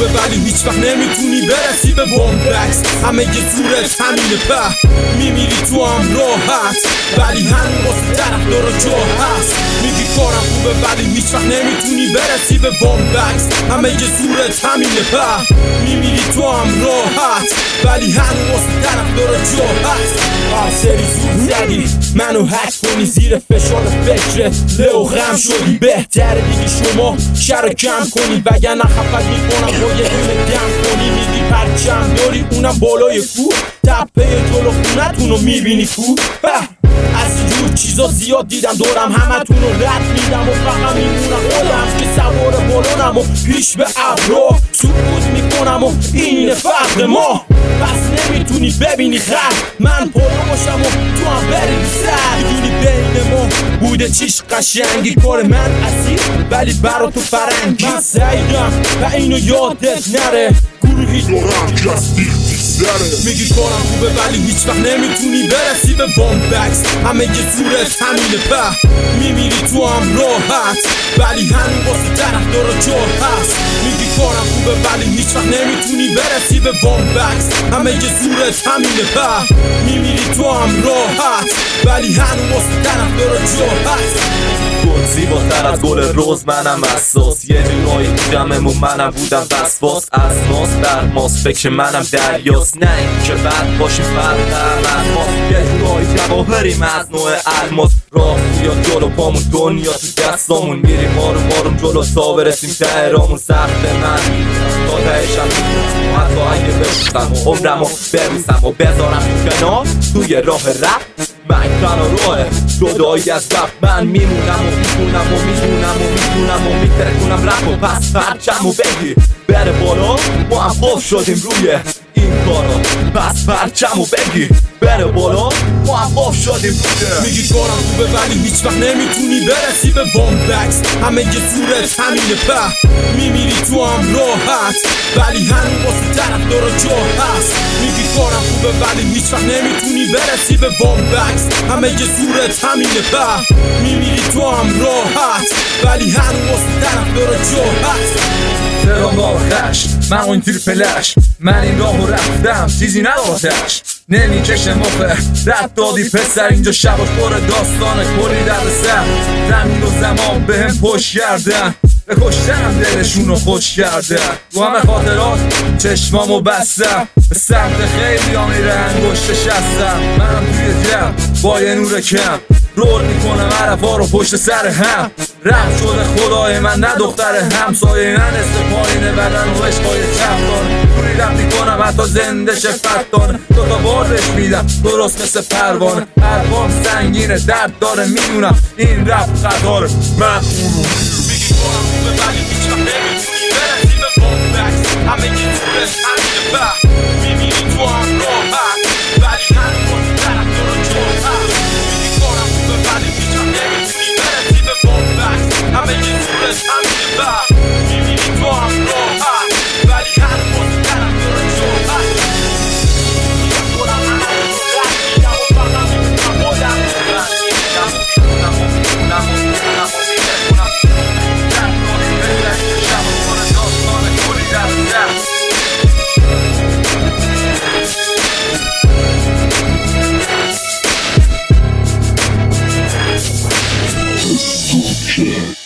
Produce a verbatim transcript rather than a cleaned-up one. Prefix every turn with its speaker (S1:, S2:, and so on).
S1: خوبه ولی هیچ وقت نمیتونی برسی به بومبکس. همه یه زورت همینه په میمیری تو هم راحت، ولی هنوز واسه طرف داره جا هست. میگی کارم خوبه ولی هیچ وقت نمیتونی برسی به بومبکس. همه یه زورت همینه په میمیری تو هم راحت، ولی هنوز واسه طرف داره جا هست. آه سری زور زدی منو حک کنی زیر فشار فکرت لئو غم شدی. بهتره دیگه شما شر کم کنی وگرنه خفت میکنم با یه دونه دم کنی. میگی پرچم داری اونم بالای کوه، تپه جلو خونتونو میبینی کو. از اینجور چیزا زیاد دیدم دورم، همتونو رد میدم و فقط میمونم خودم که سوار بالونم و پیش به ابرا سکوت میکنم و اینه فرق ما. پس نمیتونی ببینی خط من پلو باشم و تو هم بری سر. میدونی بین ما بوده چیش قشنگی، کار من اسیر ولی برا تو فرنگی. من سعیدم و اینو یادت نره گروهی دارم که از دیختی سره. میگی کارم خوبه ولی هیچ وقت نمیتونی برسی به بومبکس. همه یه زورت همینه په میمیری تو هم راحت، ولی هنوز واسه طرف داره جا هست. میگی کارم خوبه ولی هیچ وقت نمیتونی برسی به بومبکس. همه یه زورت همینه په میمیری تو هم راحت، ولی هنوز واسه طرف داره جا هست.
S2: گل زیباتر از گل روز منم اساس، یه جورایی جمعمون منم بودم وسواس. از ماس در ماس فکر منم دریاست، نه این که بد باشیم فرقم از ماست. یه جورایی جواهریم از نوع الماس، راه یا جلو پامون دنیا تو دستامون. میریم آروم آروم جلو تا برسیم تهرامون. سخت من میدونم تا تهشم میدونم، حتی اگه بشتم و عمرمو بریسم و بذارم تو کنار توی راه رفت. من کنار راه جدایی از رفت، من میمونم و میتونم و میدونم و میدونم و میترکونم رفت. و پس پرچم و بگی بره بالا، ما هم خوب شدیم روی این کارا. پس پرچم و بگی بره بالا، ما هم خوب شدیم روی.
S1: میگی کارم خوبه ولی هیچ وقت نمیتونی برسی به بومبکس. همه یه زورت همینه په میمیری تو هم راحت، ولی هنوز واسه طرف داره جا هست. میگی کارم خوبه ولی هیچ وقت نمیتونی برسی به بومبکس. همه یه زورت همینه په میمیری تو هم راحت، ولی هنوز واسه طرف داره جا هست.
S3: چرا با خش من اون تیر پلش، من این راهو رفتم چیزی ندارتش. نمیکشه مخه رد دادی پسر، اینجا شباش پر داستانه کلی درد سر. زمین و زمان به هم پشت کردن، به کشتنم دلشونو خوش کردن. تو همه خاطرات چشمامو بستم، به سمت خیلی ها میره انگشت شستم. منم توی جمع با یه نور کم رول میکنم عرفا رو پشت سر هم. رفت شده خدای من نه دختر همسایه من، است پایین بدن و عشقای چفتان. توری رفت میکنم حتی زنده شه فتان، دوتا بارش میدم درست مثل پروانه. حرفام سنگینه درد داره میدونم این رفت قداره من اونو.
S1: میگی کارم خوبه ولی هیچ وقت نمیتونی برسی به بومبکس. همه یه زورت همینه په میمیری تو هم راحت، ولی هنوز واسه طرف داره جا هست. میگی کارم خوبه ولی هیچ وقت نمیتونی برسی به بومبکس. همه یه زورت همینه په میمیری تو هم راحت، ولی هنوز واسه طرف داره جا هست. میگی کارم همه رو رد میدم و فقط میتونم بادم میدم میدم میدونم و میدونم و میدونم و میدونم. رد داری بزن شب و کنه داستان کلی در سر.